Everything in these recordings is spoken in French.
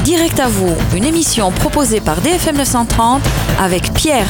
Direct à vous, une émission proposée par DFM 930 avec Pierre.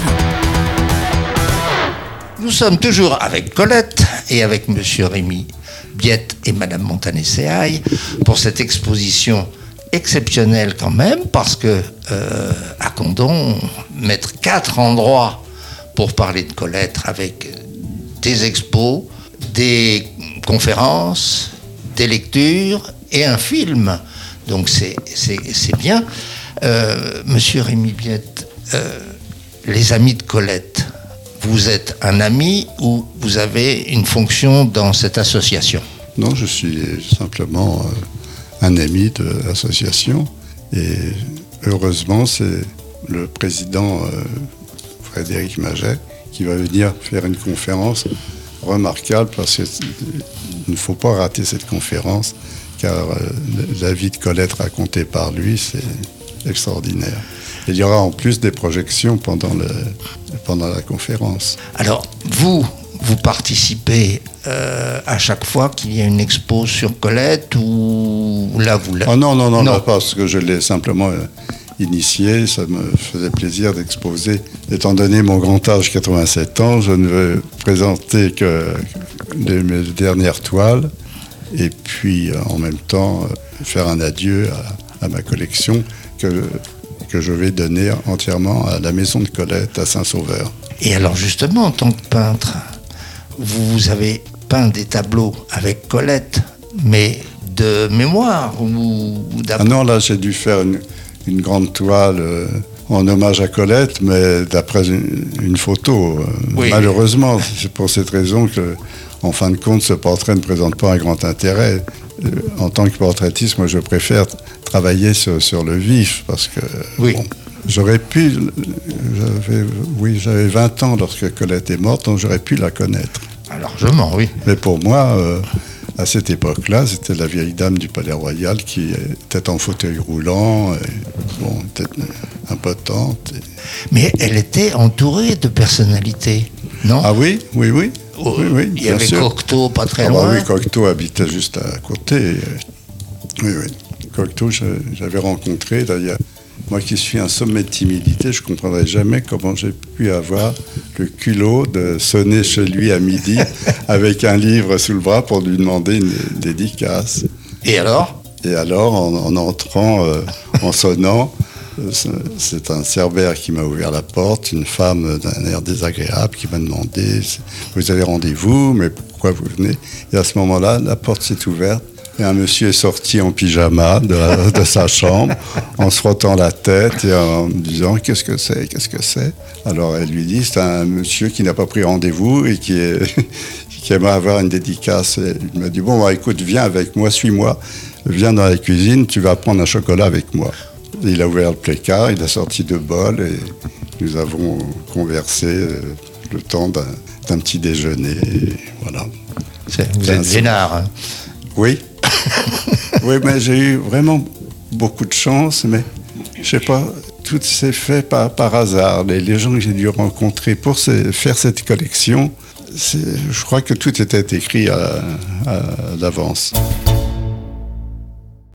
Nous sommes toujours avec Colette et avec Monsieur Rémy Biette et Madame Montané-Seaille pour cette exposition exceptionnelle quand même, parce que à Condom, mettre 4 endroits pour parler de Colette avec des expos, des conférences, des lectures et un film. Donc c'est bien. Monsieur Rémy Biette, les amis de Colette, vous êtes un ami ou vous avez une fonction dans cette association? Non, je suis simplement un ami de l'association. Et heureusement, c'est le président Frédéric Maget qui va venir faire une conférence remarquable, parce qu'il ne faut pas rater cette conférence, car la vie de Colette racontée par lui, c'est extraordinaire. Et il y aura en plus des projections pendant la conférence. Alors, vous participez à chaque fois qu'il y a une expo sur Colette, ou là vous... Oh non, là, parce que je l'ai simplement initié, ça me faisait plaisir d'exposer. Étant donné mon grand âge, 87 ans, je ne veux présenter que mes dernières toiles, et puis en même temps faire un adieu à ma collection que je vais donner entièrement à la maison de Colette à Saint-Sauveur. Et alors justement, en tant que peintre, vous avez peint des tableaux avec Colette, mais de mémoire ou d'après? Ah non, là j'ai dû faire une grande toile en hommage à Colette, mais d'après une photo. Oui. Malheureusement, c'est pour cette raison que, en fin de compte, ce portrait ne présente pas un grand intérêt. En tant que portraitiste, moi je préfère travailler sur le vif, parce que oui. Bon, j'aurais pu, j'avais 20 ans lorsque Colette est morte, donc j'aurais pu la connaître. Largement, oui. Mais pour moi, à cette époque-là, c'était la vieille dame du Palais Royal qui était en fauteuil roulant, était impotente. Mais elle était entourée de personnalités, non? Ah oui. Oui, il y avait sûr. Cocteau pas très loin. Oui, Cocteau habitait juste à côté. Oui. Cocteau, j'avais rencontré, d'ailleurs. Moi qui suis un sommet de timidité, je ne comprendrais jamais comment j'ai pu avoir le culot de sonner chez lui à midi avec un livre sous le bras pour lui demander une dédicace. Et alors, en entrant, en sonnant, c'est un cerbère qui m'a ouvert la porte, une femme d'un air désagréable qui m'a demandé « Vous avez rendez-vous, mais pourquoi vous venez ?» Et à ce moment-là, la porte s'est ouverte. Et un monsieur est sorti en pyjama de sa chambre, en se frottant la tête et en me disant « Qu'est-ce que c'est ?» Alors elle lui dit « C'est un monsieur qui n'a pas pris rendez-vous et qui aimerait avoir une dédicace. » Et il m'a dit « Bon, bah, écoute, viens avec moi, suis-moi, viens dans la cuisine, tu vas prendre un chocolat avec moi. » Il a ouvert le placard, il a sorti 2 bols et nous avons conversé le temps d'un petit déjeuner. Et voilà. Vous êtes vénard, hein? Oui. Oui, mais j'ai eu vraiment beaucoup de chance, mais je sais pas, tout s'est fait par hasard. Les gens que j'ai dû rencontrer pour faire cette collection, je crois que tout était écrit à l'avance.